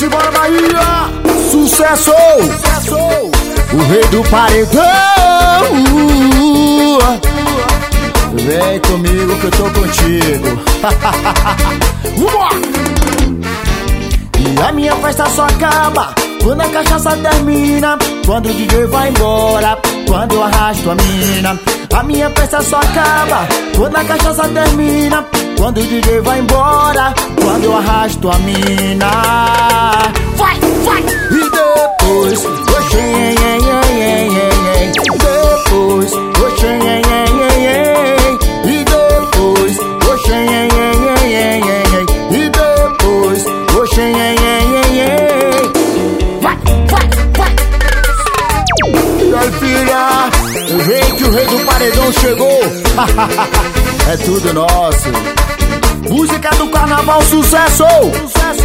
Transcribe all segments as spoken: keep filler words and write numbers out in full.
Simbora Bahia, sucesso, sucesso. O rei do paredão. Vem comigo que eu tô contigo. E a minha festa só acaba quando a cachaça termina, quando o D J vai embora, quando eu arrasto a mina. A minha festa só acaba quando a cachaça termina, quando o D J vai embora, quando eu arrasto a mina. Vai, vai! E depois, oxê, ei, ei, ei, ei, depois, oxê, ei, ei, ei, e depois, oxê, ei, ei, ei, ei, e depois, oxê, ei, ei, ei, vai, vai, vai! E aí, filha, vem que o rei do paredão chegou. É tudo nosso. Música do carnaval, sucesso! Sucesso!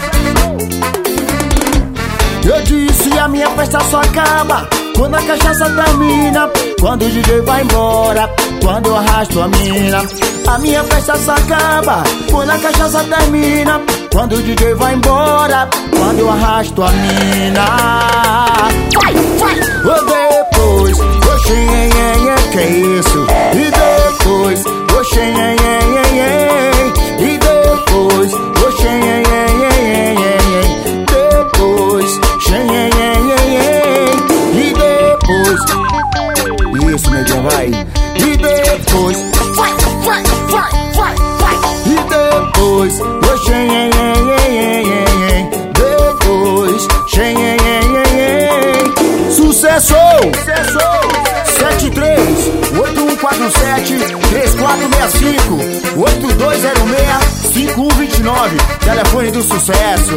Eu disse, a minha festa só acaba quando a cachaça termina, quando o D J vai embora, quando eu arrasto a mina. A minha festa só acaba quando a cachaça termina, quando o D J vai embora, quando eu arrasto a mina. Vai, vai! Oh, depois, oxê, ei, ei, ei, que é isso? E depois, oxê, ei, ei, ei, ei, e depois, oxê, ei, ei, ei, ei, ei, depois, oxê, ei, ei, ei, ei, e depois, isso, neguinha, vai. E depois, vai, vai, vai, vai, vai, e depois, oxê, ei, ei, ei, ei, ei, depois, oxê, ei, ei, ei, ei, sucesso! Sucesso! sete três oito um quatro sete três quatro seis cinco oito dois zero seis cinco um dois nove, telefone do sucesso.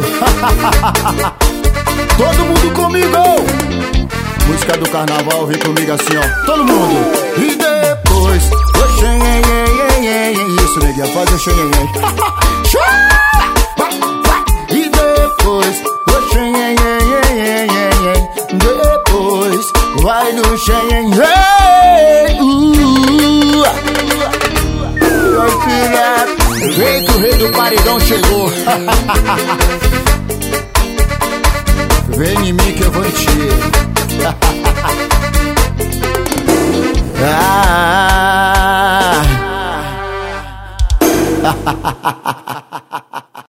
Todo mundo comigo! Música do carnaval, vem comigo assim, ó. Todo mundo! E depois, oxê, ei, ei, ei, ei, isso, neguinha, faz oxê, ei, ei. E depois, oxê, ei, ei, ei, ei, ei, depois, vai no oxê, ei, ei, uh. Ai, filha, vem que o rei do paredão chegou. Vem em mim que eu vou em ti. Ah.